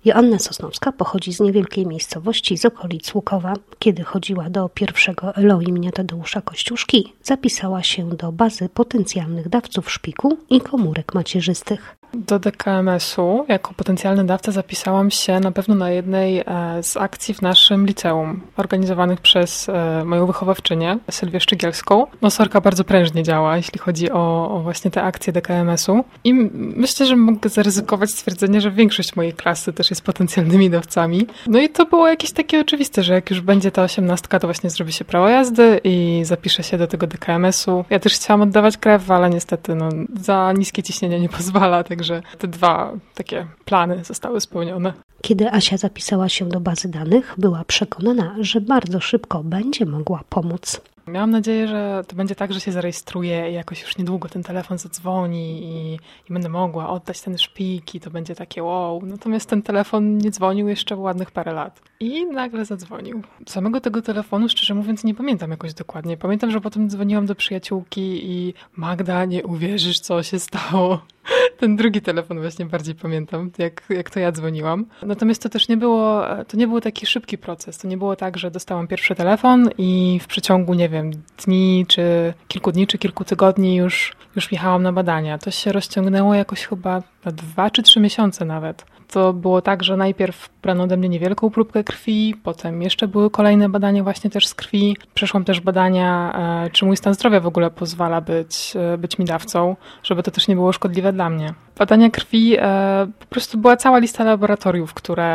Joanna Sosnowska pochodzi z niewielkiej miejscowości z okolic Łukowa. Kiedy chodziła do pierwszego ELO imienia Tadeusza Kościuszki, zapisała się do bazy potencjalnych dawców szpiku i komórek macierzystych. Do DKMS-u jako potencjalny dawca zapisałam się na pewno na jednej z akcji w naszym liceum, organizowanych przez moją wychowawczynię, Sylwię Szczygielską. Sorka bardzo prężnie działa, jeśli chodzi o właśnie te akcje DKMS-u. I myślę, że mogę zaryzykować stwierdzenie, że większość mojej klasy też jest potencjalnymi dawcami. No i to było jakieś takie oczywiste, że jak już będzie ta 18, to właśnie zrobi się prawo jazdy i zapisze się do tego DKMS-u. Ja też chciałam oddawać krew, ale niestety za niskie ciśnienie nie pozwala, także te dwa takie plany zostały spełnione. Kiedy Asia zapisała się do bazy danych, była przekonana, że bardzo szybko będzie mogła pomóc. Miałam nadzieję, że to będzie tak, że się zarejestruję i jakoś już niedługo ten telefon zadzwoni i będę mogła oddać ten szpik i to będzie takie wow. Natomiast ten telefon nie dzwonił jeszcze ładnych parę lat. I nagle zadzwonił. Samego tego telefonu, szczerze mówiąc, nie pamiętam jakoś dokładnie. Pamiętam, że potem dzwoniłam do przyjaciółki i Magda, nie uwierzysz, co się stało. Ten drugi telefon właśnie bardziej pamiętam, jak to ja dzwoniłam. Natomiast to też nie był taki szybki proces. To nie było tak, że dostałam pierwszy telefon i w przeciągu, nie wiem, dni, czy kilku tygodni już jechałam na badania. To się rozciągnęło jakoś chyba na 2 czy 3 miesiące nawet. To było tak, że najpierw brano ode mnie niewielką próbkę krwi, potem jeszcze były kolejne badania właśnie też z krwi. Przeszłam też badania, czy mój stan zdrowia w ogóle pozwala być mi dawcą, żeby to też nie było szkodliwe dla mnie. Badania krwi, po prostu była cała lista laboratoriów,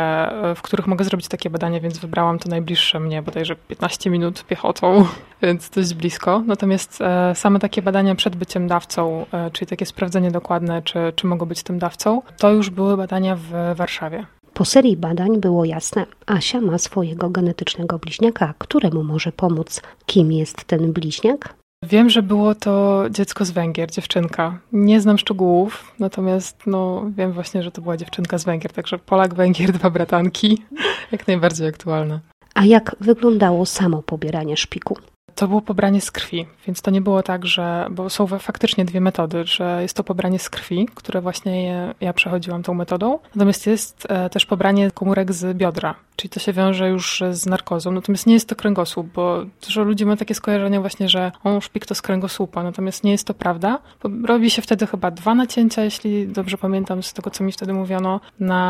w których mogę zrobić takie badania, więc wybrałam to najbliższe mnie, bodajże 15 minut piechotą, więc dość blisko. Natomiast same takie badania przed byciem dawcą, czyli takie sprawdzenie dokładne, czy mogę być tym dawcą, to już były badania w Warszawie. Po serii badań było jasne, Asia ma swojego genetycznego bliźniaka, któremu może pomóc. Kim jest ten bliźniak? Wiem, że było to dziecko z Węgier, dziewczynka. Nie znam szczegółów, natomiast wiem właśnie, że to była dziewczynka z Węgier, także Polak, Węgier, 2 bratanki, jak najbardziej aktualne. A jak wyglądało samo pobieranie szpiku? To było pobranie z krwi, więc to nie było tak, bo są faktycznie 2 metody, że jest to pobranie z krwi, które właśnie ja przechodziłam tą metodą, natomiast jest też pobranie komórek z biodra, czyli to się wiąże już z narkozą, natomiast nie jest to kręgosłup, bo dużo ludzi ma takie skojarzenia właśnie, że szpik to z kręgosłupa, natomiast nie jest to prawda, bo robi się wtedy chyba 2 nacięcia, jeśli dobrze pamiętam z tego, co mi wtedy mówiono,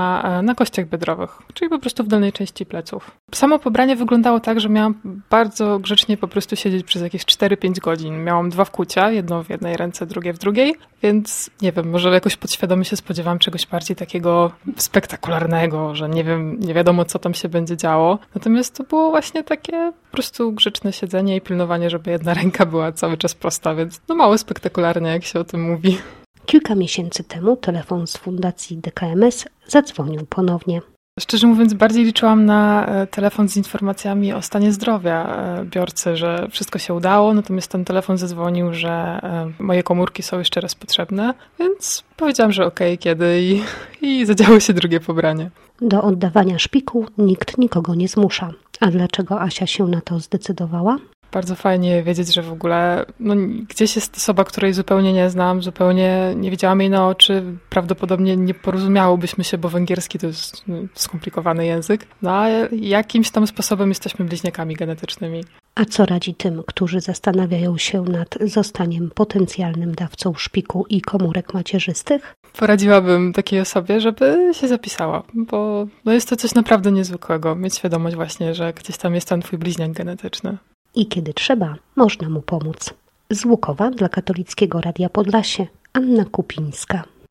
na kościach biodrowych, czyli po prostu w dolnej części pleców. Samo pobranie wyglądało tak, że miałam bardzo grzecznie po prostu siedzieć przez jakieś 4-5 godzin. Miałam 2 wkłucia, jedno w jednej ręce, drugie w drugiej, więc nie wiem, może jakoś podświadomie się spodziewałam czegoś bardziej takiego spektakularnego, że nie wiadomo, co tam się będzie działo. Natomiast to było właśnie takie po prostu grzeczne siedzenie i pilnowanie, żeby jedna ręka była cały czas prosta, więc mało spektakularnie, jak się o tym mówi. Kilka miesięcy temu telefon z Fundacji DKMS zadzwonił ponownie. Szczerze mówiąc, bardziej liczyłam na telefon z informacjami o stanie zdrowia biorcy, że wszystko się udało, natomiast ten telefon zadzwonił, że moje komórki są jeszcze raz potrzebne, więc powiedziałam, że okej, kiedy i zadziało się drugie pobranie. Do oddawania szpiku nikt nikogo nie zmusza. A dlaczego Asia się na to zdecydowała? Bardzo fajnie wiedzieć, że w ogóle gdzieś jest osoba, której zupełnie nie znam, zupełnie nie widziałam jej na oczy. Prawdopodobnie nie porozumiałobyśmy się, bo węgierski to jest skomplikowany język. A jakimś tam sposobem jesteśmy bliźniakami genetycznymi. A co radzi tym, którzy zastanawiają się nad zostaniem potencjalnym dawcą szpiku i komórek macierzystych? Poradziłabym takiej osobie, żeby się zapisała, bo jest to coś naprawdę niezwykłego. Mieć świadomość właśnie, że gdzieś tam jest ten twój bliźniak genetyczny. I kiedy trzeba, można mu pomóc. Z Łukowa dla Katolickiego Radia Podlasie, Anna Kupińska.